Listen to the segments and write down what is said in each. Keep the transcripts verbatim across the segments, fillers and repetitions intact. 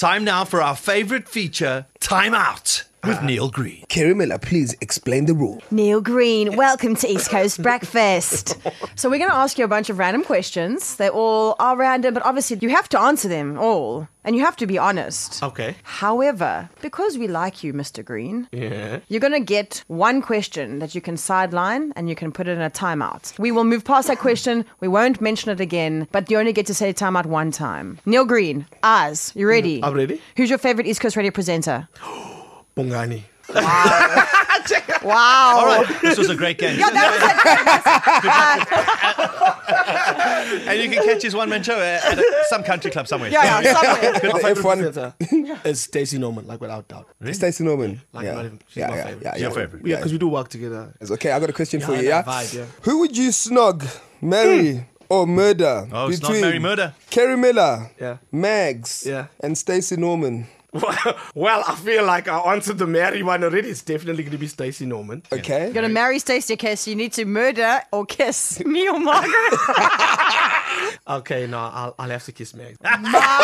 Time now for our favourite feature, Time Out, with uh, Neil Green. Kerry Miller, please explain the rule. Neil Green, welcome to East Coast Breakfast. So we're going to ask you a bunch of random questions. They all are random, but obviously you have to answer them all. And you have to be honest. Okay. However, because we like you, Mister Green, yeah. you're going to get one question that you can sideline and you can put it in a timeout. We will move past that question. We won't mention it again, but you only get to say timeout one time. Neil Green, Oz, you ready? I'm ready. Who's your favorite East Coast radio presenter? Bongani. Wow. Wow. All right, this was a great game. Yeah, that was a, and you can catch his one-man show at a, some country club somewhere. Yeah, yeah, somewhere. My favorite presenter is Stacey Norman, like without doubt. Really? Stacey Norman. Like yeah. not even, she's yeah, my yeah, favorite. yeah, She's yeah, your favorite. Yeah, because we do work together. It's okay. I got a question yeah, for you. Yeah? Vibe, yeah. Who would you snog, marry, or murder? Oh, it's not marry, murder. Kerry Miller, yeah. Mags, yeah. and Stacey Norman. Well, I feel like I answered the marry one already. It's definitely going to be Stacey Norman. Okay. You're going to marry Stacey, okay, so you need to murder or kiss me or Margaret. Okay, no, I'll, I'll have to kiss Meg. Ma-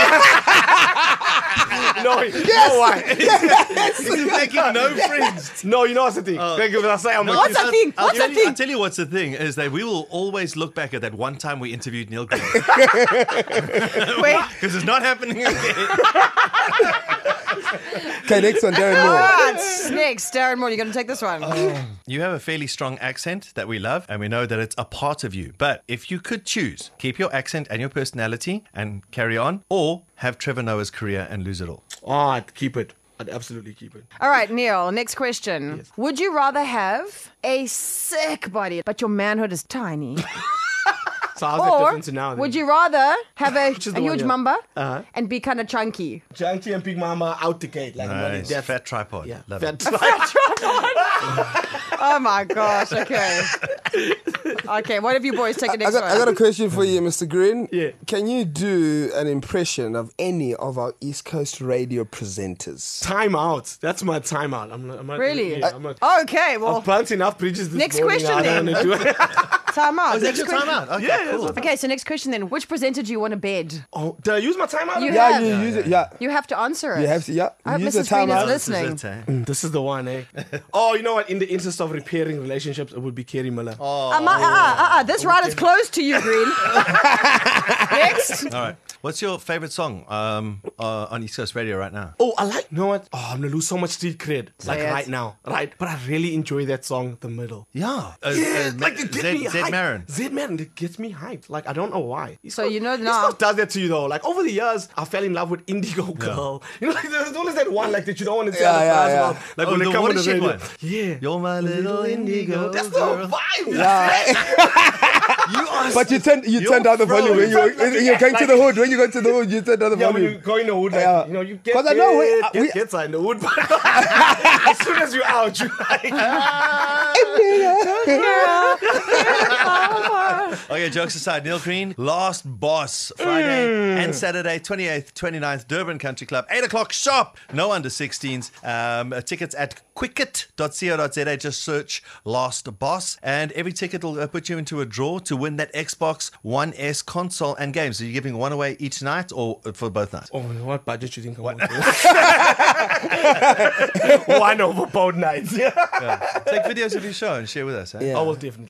no, yes! you know why? Yes! He's making no friends. No, you know what's the thing? Uh, Thank you for saying. No, what's the thing? I'll, What's I'll the you, thing? I'll tell you what's the thing, is that we will always look back at that one time we interviewed Neil Green. Wait. Because it's not happening again. Okay, next one, Darren Moore. Right, next, Darren Moore, you're going to take this one. Oh. You have a fairly strong accent that we love, and we know that it's a part of you. But if you could choose, keep your accent and your personality and carry on, or have Trevor Noah's career and lose it all. Oh, I'd keep it. I'd absolutely keep it. All right, Neil, next question. Yes. Would you rather have a sick body, but your manhood is tiny? So how's that Or different to now? Then? would you rather have a, Which is a the one, huge yeah. mamba Uh-huh. and be kind of chunky? Janky and Big Mama out the gate. Like Nice. that's Fat tripod. yeah. Love Fat it. tripod. Oh my gosh, okay. Okay, what have you boys taken I next got, one? I got a question for you, Mister Green. Yeah. Can you do an impression of any of our East Coast radio presenters? Time out. That's my time out. I'm not, I'm not, Really? Yeah, I'm not, Okay, well, I've burnt enough bridges this Next morning. question I don't then. wanna do it. time out. Oh, is that Next your question. time out? Okay, Yeah, cool. that's Okay, so next question then. Which presenter do you want to bed? Oh, did I use my time out? You Yeah, have. you Yeah, use yeah. it. Yeah. You have to answer it. You have to, yeah. I hope use the Missus Green time is out. listening. This is it, eh? Mm, This is the one, eh? Oh, you know what? In the interest of repairing relationships, it would be Kerry Miller. Oh. Uh, my, uh, uh, uh, uh, this ride is closed to you, Green. Next. All right. What's your favourite song um, uh, on East Coast Radio right now? Oh, I like. You know what? Oh, I'm gonna lose so much street cred. Like it. right now, right? But I really enjoy that song, "The Middle." Yeah. Uh, Yeah, uh, like it gets Zed, me Zed hyped. Marin. Zed Marin, it gets me hyped. Like I don't know why. East So Coast- you know East now- Coast does that to you though. Like over the years, I fell in love with Indigo Girl. You know, like there's always that one like that you don't want to tell Yeah, the yeah, class yeah. about. Like Oh, when the they come on the watershed radio. one. Yeah. You're my little indigo. That's the girl. vibe. Yeah. You are But you turn you You're turn down the frozen. volume when you Like, when you're going to like- the hood. When you go to the hood, you turn down the Yeah, when you volume. go in the hood, like, Yeah. you know, you get 'Cause I know we- get, we- get, get in the hood, but as soon as you're out, you're like, Okay, jokes aside, Neil Green, last boss, Friday and Saturday, twenty-eighth, twenty-ninth, Durban Country Club, eight o'clock sharp, no under sixteens. Um, uh, tickets at quicket dot co dot za, just search Last Boss, and every ticket will uh, put you into a draw to win that Xbox One S console and games. So you're giving one away each night or for both nights? oh, what budget you think I want? One over both nights. Yeah. Yeah. Take videos of your show and share with us. Eh? Yeah. I will definitely.